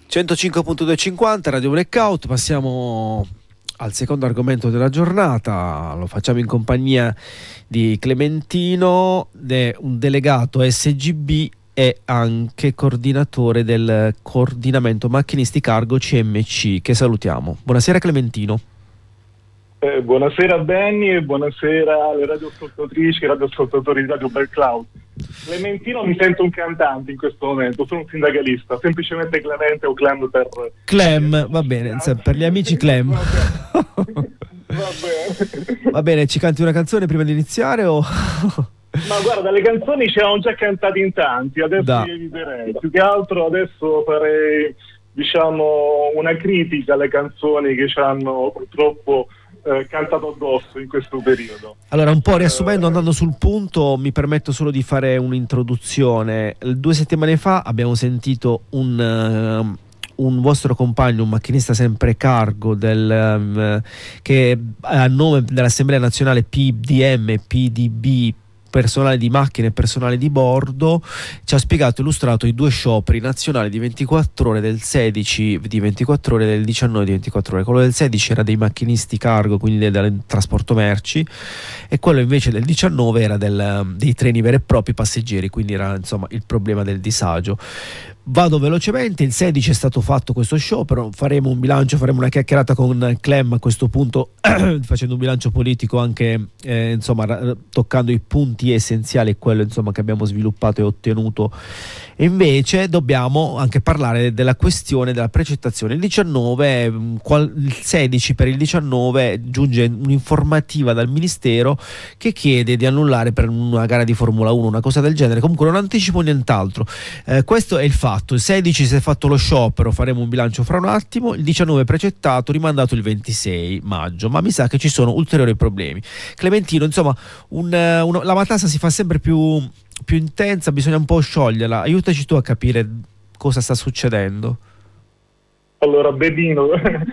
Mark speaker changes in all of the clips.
Speaker 1: 105.250 Radio Blackout, passiamo al secondo argomento della giornata. Lo facciamo in compagnia di Clementino, un delegato SGB e anche coordinatore del coordinamento macchinisti cargo CMC, che salutiamo. Buonasera Clementino.
Speaker 2: Buonasera Benny e buonasera alle radioascoltatrici e radioascoltatori di Radio Blackout. Clementino, mi sento un cantante in questo momento, sono un sindacalista, semplicemente Clemente o Clem per...
Speaker 1: Clem, va bene, per gli amici Clem.
Speaker 2: Va bene.
Speaker 1: Va bene, ci canti una canzone prima di iniziare o...
Speaker 2: Ma guarda, le canzoni ci erano già cantate in tanti, adesso li eviterei. Più che altro adesso farei, diciamo, una critica alle canzoni che ci hanno purtroppo cantato addosso in questo periodo.
Speaker 1: Allora, un po' riassumendo, andando sul punto, mi permetto solo di fare un'introduzione. 2 settimane fa abbiamo sentito un vostro compagno, un macchinista sempre cargo che a nome dell'Assemblea Nazionale PDM, PDB, personale di macchine e personale di bordo, ci ha spiegato e illustrato i 2 scioperi nazionali di 24 ore, del 16 di 24 ore e del 19 di 24 ore. Quello del 16 era dei macchinisti cargo, quindi del trasporto merci, e quello invece del 19 era dei treni veri e propri passeggeri, quindi era insomma il problema del disagio. Vado velocemente. Il 16 è stato fatto questo sciopero, faremo un bilancio, faremo una chiacchierata con Clem a questo punto facendo un bilancio politico anche insomma toccando i punti essenziali, quello insomma che abbiamo sviluppato e ottenuto. E invece dobbiamo anche parlare della questione della precettazione. Il 16 per il 19 giunge un'informativa dal Ministero che chiede di annullare per una gara di Formula 1, una cosa del genere. Comunque non anticipo nient'altro, questo è il fatto. Il 16 si è fatto lo sciopero, faremo un bilancio fra un attimo. Il 19 precettato, rimandato il 26 maggio, ma mi sa che ci sono ulteriori problemi. Clementino, insomma, la matassa si fa sempre più intensa, bisogna un po' scioglierla. Aiutaci tu a capire cosa sta succedendo.
Speaker 2: Allora, Bedino,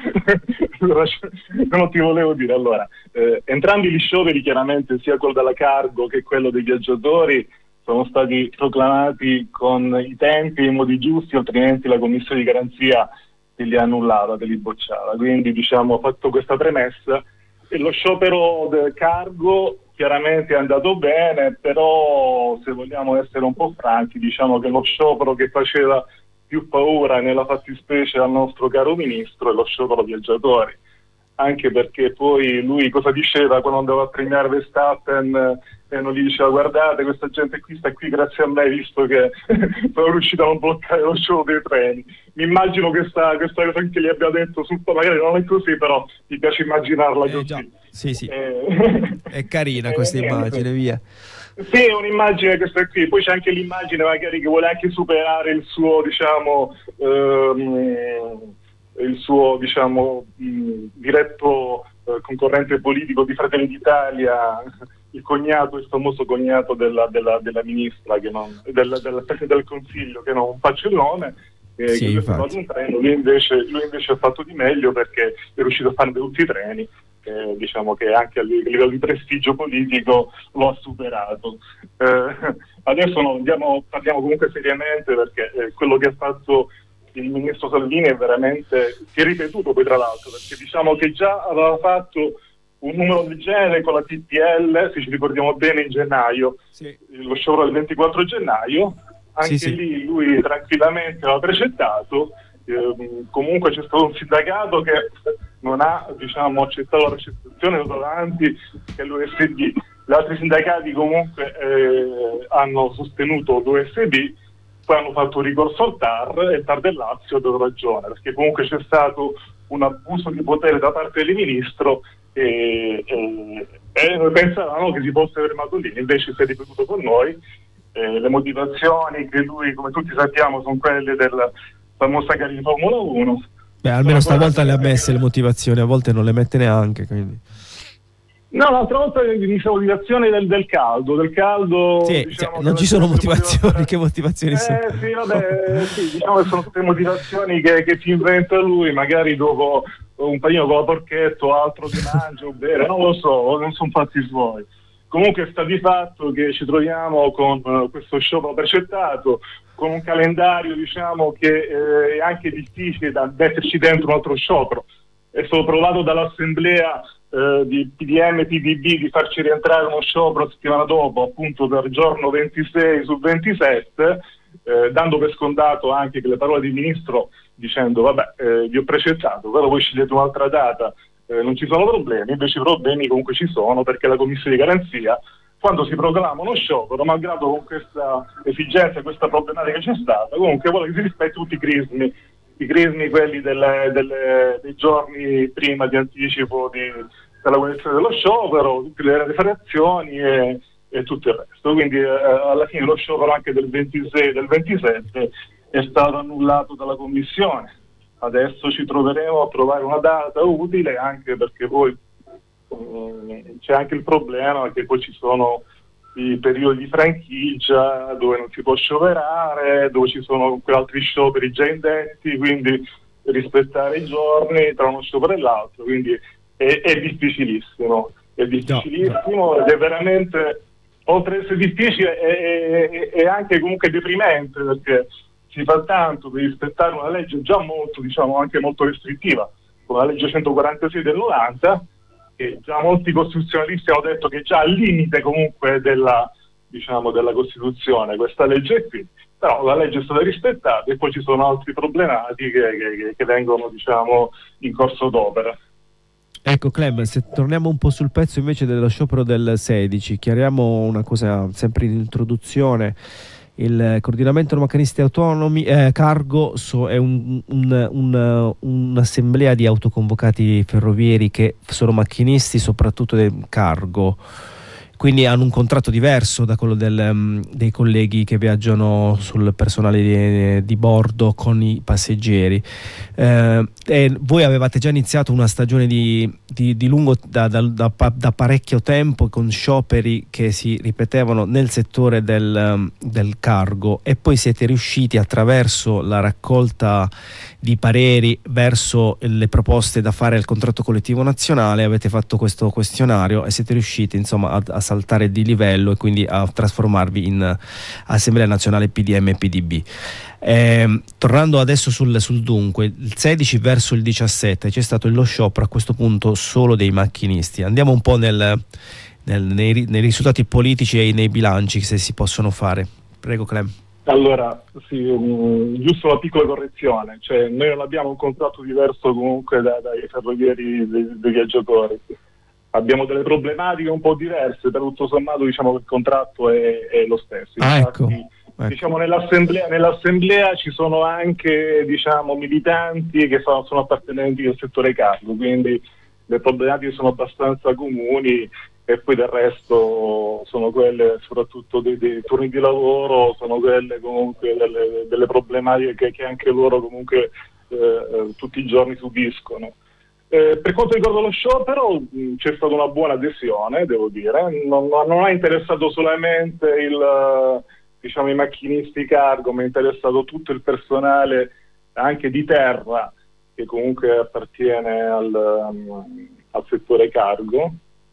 Speaker 2: non ti volevo dire. Allora, entrambi gli scioperi, chiaramente, sia quello della cargo che quello dei viaggiatori, sono stati proclamati con i tempi e i modi giusti, altrimenti la commissione di garanzia li annullava, li bocciava. Quindi, diciamo, fatto questa premessa, e lo sciopero del cargo chiaramente è andato bene, però se vogliamo essere un po' franchi, diciamo che lo sciopero che faceva più paura nella fattispecie al nostro caro ministro è lo sciopero viaggiatori, anche perché poi lui cosa diceva quando andava a premiare Verstappen e non gli diceva: guardate, questa gente qui sta qui grazie a me, visto che sono riuscito a non bloccare lo show dei treni. Mi immagino questa cosa che gli abbia detto, magari non è così, però mi piace immaginarla così.
Speaker 1: Già. Sì. È carina questa immagine, via.
Speaker 2: Sì, è un'immagine questa qui. Poi c'è anche l'immagine magari che vuole anche superare il suo, diciamo, diretto concorrente politico di Fratelli d'Italia, il famoso cognato della ministra, che non, del Presidente del Consiglio, che non faccio il nome,
Speaker 1: sì,
Speaker 2: che fatto un treno. Lui invece ha fatto di meglio, perché è riuscito a fare tutti i treni. Diciamo che anche a livello di prestigio politico lo ha superato. Adesso parliamo comunque seriamente, perché quello che ha fatto il ministro Salvini è veramente, si è ripetuto poi tra l'altro, perché diciamo che già aveva fatto un numero del genere con la TPL, se ci ricordiamo bene, in gennaio, sì. Lo sciopero del 24 gennaio, anche sì. Lì lui tranquillamente aveva precettato. Comunque c'è stato un sindacato che non ha, diciamo, accettato la precettazione davanti che l'USD. Gli altri sindacati comunque hanno sostenuto l'USD, poi hanno fatto ricorso al TAR, e il TAR del Lazio ha dato ragione, perché comunque c'è stato un abuso di potere da parte del ministro e noi pensavamo che si fosse fermato lì, invece si è ripetuto con noi. Le motivazioni che lui, come tutti sappiamo, sono quelle della famosa gara di Formula 1.
Speaker 1: Beh, almeno stavolta le ha messe le motivazioni, a volte non le mette neanche, quindi.
Speaker 2: No, l'altra volta dicevo motivazioni del caldo.
Speaker 1: Sì, diciamo, non ci sono motivazioni, che motivazioni sono?
Speaker 2: Sì, vabbè, sì, diciamo che sono tutte motivazioni che ci inventa lui, magari dopo un panino con la porchetta o altro di mangia o bere, non lo so, non sono fatti suoi. Comunque sta di fatto che ci troviamo con questo sciopero precettato, con un calendario, diciamo, che è anche difficile da metterci dentro un altro sciopero. È stato provato dall'assemblea di PDM PDB di farci rientrare uno sciopero settimana dopo, appunto per giorno 26 su 27, dando per scontato anche che le parole del ministro dicendo vabbè, vi ho precettato, però voi scegliete un'altra data, non ci sono problemi. Invece i problemi comunque ci sono, perché la commissione di garanzia, quando si proclama uno sciopero, malgrado con questa esigenza, questa problematica che c'è stata, comunque vuole che si rispetti tutti i crismi quelli dei giorni prima di anticipo della condizione dello sciopero, tutte le radiazioni e tutto il resto. Quindi alla fine lo sciopero anche del 26 e del 27 è stato annullato dalla Commissione. Adesso ci troveremo a trovare una data utile, anche perché poi c'è anche il problema che poi ci sono i periodi di franchigia dove non si può scioperare, dove ci sono altri scioperi già indetti, quindi rispettare i giorni tra uno sciopero e l'altro, quindi è difficilissimo, ed è veramente, oltre ad essere difficile, è anche comunque deprimente, perché si fa tanto per rispettare una legge già molto, diciamo, anche molto restrittiva, come la legge 146 del 90, che già molti costituzionalisti hanno detto che è già al limite comunque della Costituzione questa legge qui, però la legge è stata rispettata e poi ci sono altre problematiche che vengono, diciamo, in corso d'opera.
Speaker 1: Ecco Clem, se torniamo un po' sul pezzo invece dello sciopero del 16, chiariamo una cosa sempre in introduzione. Il coordinamento maccanisti autonomi cargo è un'assemblea di autoconvocati ferrovieri che sono macchinisti soprattutto del cargo, quindi hanno un contratto diverso da quello dei colleghi che viaggiano sul personale di bordo con i passeggeri. E voi avevate già iniziato una stagione di lungo da parecchio tempo, con scioperi che si ripetevano nel settore del cargo, e poi siete riusciti, attraverso la raccolta di pareri verso le proposte da fare al contratto collettivo nazionale, avete fatto questo questionario e siete riusciti insomma a saltare di livello e quindi a trasformarvi in Assemblea Nazionale PDM PDB. Tornando adesso sul dunque, il 16 verso il 17 c'è stato lo sciopero a questo punto solo dei macchinisti. Andiamo un po' nei risultati politici e nei bilanci, se si possono fare. Prego Clem.
Speaker 2: Allora, sì, giusto una piccola correzione, cioè noi non abbiamo un contratto diverso comunque dai ferrovieri dei viaggiatori, abbiamo delle problematiche un po' diverse, per tutto sommato diciamo che il contratto è lo stesso. Infatti, ecco. Diciamo nell'assemblea ci sono anche, diciamo, militanti che sono appartenenti al settore cargo, quindi le problematiche sono abbastanza comuni, e poi del resto sono quelle soprattutto dei turni di lavoro, sono quelle comunque delle problematiche che anche loro comunque tutti i giorni subiscono. Per quanto riguarda lo sciopero, c'è stata una buona adesione, devo dire, non ha interessato solamente i macchinisti cargo, ma è interessato tutto il personale anche di terra che comunque appartiene al settore cargo.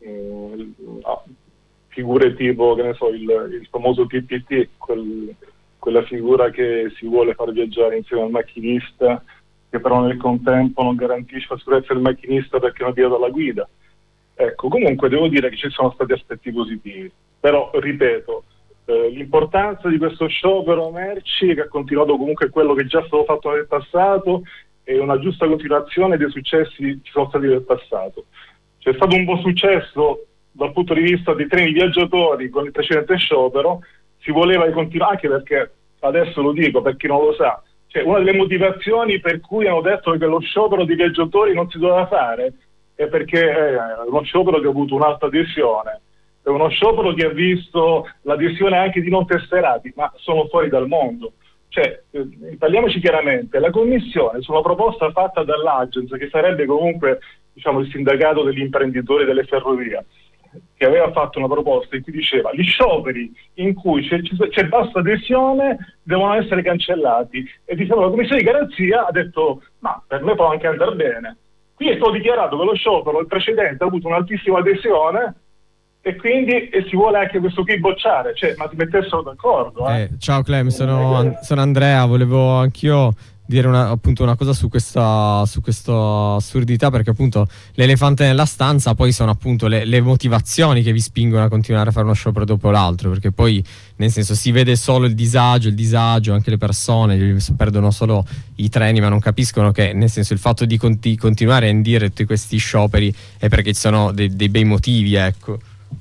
Speaker 2: Figure tipo, che ne so, il famoso TPT, quella figura che si vuole far viaggiare insieme al macchinista, che però nel contempo non garantisce la sicurezza del macchinista perché non guida dalla guida. Ecco, comunque devo dire che ci sono stati aspetti positivi, però ripeto, l'importanza di questo sciopero merci, che ha continuato comunque quello che già è stato fatto nel passato, è una giusta continuazione dei successi che ci sono stati nel passato. C'è stato un buon successo dal punto di vista dei treni viaggiatori con il precedente sciopero, si voleva continuare, anche perché, adesso lo dico per chi non lo sa, cioè una delle motivazioni per cui hanno detto che lo sciopero di viaggiatori non si doveva fare è perché è uno sciopero che ha avuto un'alta adesione, è uno sciopero che ha visto l'adesione anche di non tesserati, ma sono fuori dal mondo. Cioè, parliamoci chiaramente, la commissione su una proposta fatta dall'Agence, che sarebbe comunque, diciamo, il sindacato degli imprenditori delle ferrovie, che aveva fatto una proposta in cui diceva gli scioperi in cui c'è bassa adesione devono essere cancellati, e diciamo la commissione di garanzia ha detto ma per me può anche andare bene. Qui è stato dichiarato che lo sciopero, il precedente, ha avuto un'altissima adesione e quindi si vuole anche questo qui bocciare, cioè, ma si mettessero d'accordo.
Speaker 3: Ciao Clem, sono Andrea, volevo anch'io dire appunto una cosa su questa assurdità, perché appunto l'elefante nella stanza poi sono appunto le motivazioni che vi spingono a continuare a fare uno sciopero dopo l'altro, perché poi nel senso si vede solo il disagio, anche le persone perdono solo i treni, ma non capiscono che nel senso il fatto di continuare a indire tutti questi scioperi è perché ci sono dei bei motivi, ecco.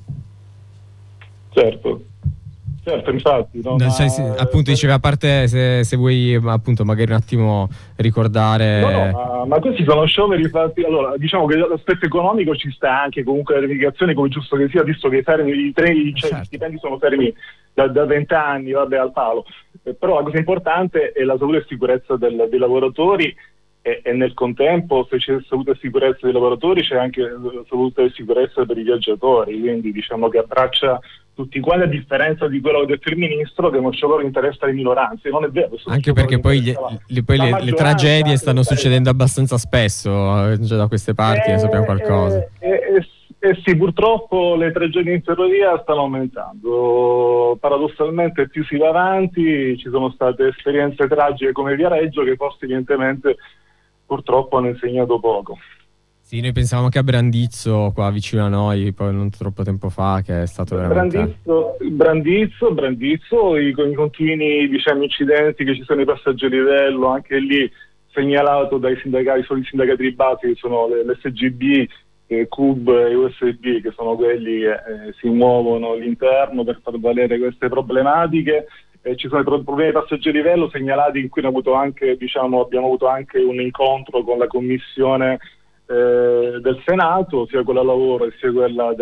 Speaker 2: Certo, infatti. No,
Speaker 3: appunto dicevi, a parte se vuoi appunto magari un attimo ricordare.
Speaker 2: Ma questi sono scioperi fatti. Allora, diciamo che l'aspetto economico ci sta anche, comunque la verificazione, come giusto che sia, visto che i treni, cioè gli stipendi sono fermi da 20 anni, vabbè, al palo. Però la cosa importante è la salute e sicurezza dei lavoratori. E nel contempo, se c'è salute e sicurezza dei lavoratori, c'è anche salute e sicurezza per i viaggiatori, quindi diciamo che abbraccia tutti quanti, a differenza di quello che ha detto il ministro, che uno sciopero interessa le minoranze. Non è vero.
Speaker 3: Anche perché poi le tragedie stanno succedendo abbastanza spesso, già da queste parti ne sappiamo qualcosa.
Speaker 2: Sì, purtroppo le tragedie in ferrovia stanno aumentando. Paradossalmente più si va avanti, ci sono state esperienze tragiche come Viareggio che forse evidentemente purtroppo hanno insegnato poco.
Speaker 3: Sì, noi pensavamo che a Brandizzo, qua vicino a noi, poi non troppo tempo fa, che è stato veramente...
Speaker 2: Brandizzo, i continui, diciamo, incidenti che ci sono, i passaggi a livello, anche lì segnalato dai sindacati, sono i sindacati di base, che sono l'SGB, CUB e USB, che sono quelli che si muovono all'interno per far valere queste problematiche. Ci sono i problemi di passaggio a livello segnalati, in cui abbiamo avuto anche un incontro con la commissione del Senato, sia quella lavoro e sia quella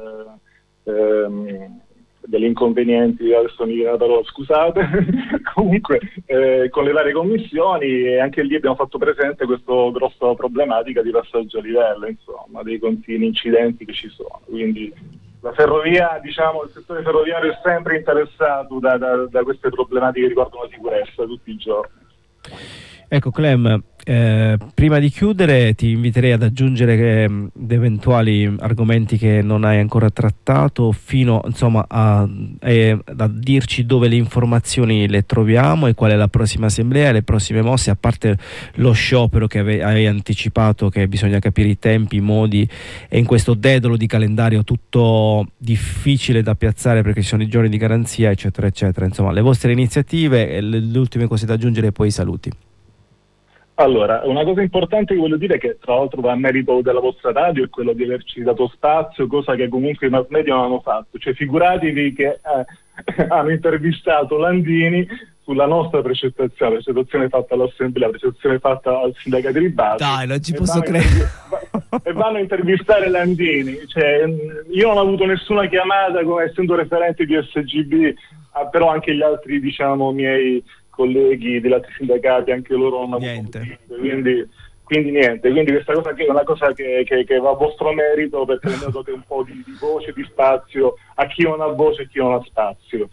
Speaker 2: degli inconvenienti, adesso mi viene la parola, scusate, comunque con le varie commissioni, e anche lì abbiamo fatto presente questa grossa problematica di passaggio a livello, insomma, dei continui incidenti che ci sono. Quindi la ferrovia, diciamo, il settore ferroviario è sempre interessato da queste problematiche che riguardano la sicurezza tutti i giorni.
Speaker 1: Ecco Clem, prima di chiudere ti inviterei ad aggiungere eventuali argomenti che non hai ancora trattato, fino insomma a dirci dove le informazioni le troviamo e qual è la prossima assemblea, le prossime mosse, a parte lo sciopero che hai anticipato, che bisogna capire i tempi, i modi, e in questo dedalo di calendario tutto difficile da piazzare perché ci sono i giorni di garanzia, eccetera eccetera. Insomma, le vostre iniziative e le ultime cose da aggiungere, e poi i saluti.
Speaker 2: Allora, una cosa importante che voglio dire, che tra l'altro va a merito della vostra radio, è quello di averci dato spazio, cosa che comunque i mass media non hanno fatto. Cioè, figuratevi che hanno intervistato Landini sulla nostra precettazione fatta all'assemblea, precettazione fatta al sindacato di base.
Speaker 1: Dai, non ci posso credere.
Speaker 2: E vanno a intervistare Landini. Cioè, io non ho avuto nessuna chiamata, come essendo referente di SGB, però anche gli altri, diciamo, miei colleghi degli altri sindacati, anche loro non hanno avuto niente, quindi niente, quindi questa cosa qui è una cosa che va a vostro merito, perché ne date un po' di voce, di spazio a chi non ha voce e chi non ha spazio.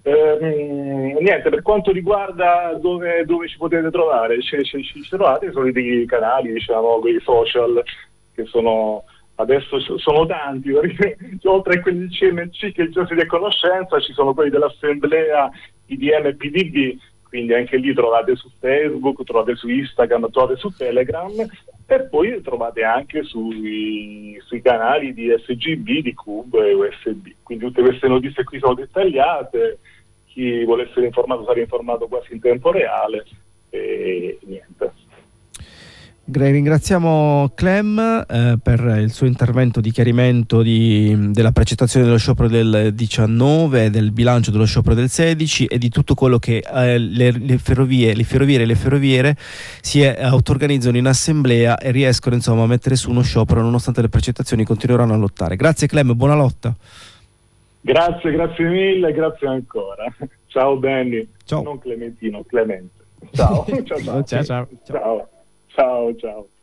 Speaker 2: Niente, per quanto riguarda dove ci potete trovare, ci trovate i soliti canali, diciamo, quei social, che sono adesso sono tanti, perché oltre a quelli del CMC che già siete a conoscenza, ci sono quelli dell'assemblea IDM e PDB, quindi anche lì trovate su Facebook, trovate su Instagram, trovate su Telegram, e poi trovate anche sui canali di SGB, di CUB e USB. Quindi tutte queste notizie qui sono dettagliate, chi vuole essere informato sarà informato quasi in tempo reale, e niente.
Speaker 1: Ringraziamo Clem per il suo intervento di chiarimento della precettazione dello sciopero del 19, del bilancio dello sciopero del 16 e di tutto quello che le ferroviere e le ferroviere si auto-organizzano in assemblea e riescono insomma a mettere su uno sciopero, nonostante le precettazioni continueranno a lottare. Grazie Clem, buona lotta.
Speaker 2: Grazie mille, grazie ancora. Ciao Benny.
Speaker 1: Ciao.
Speaker 2: Non Clementino, Clemente. Ciao. Ciao.
Speaker 3: Ciao.
Speaker 2: Ciao.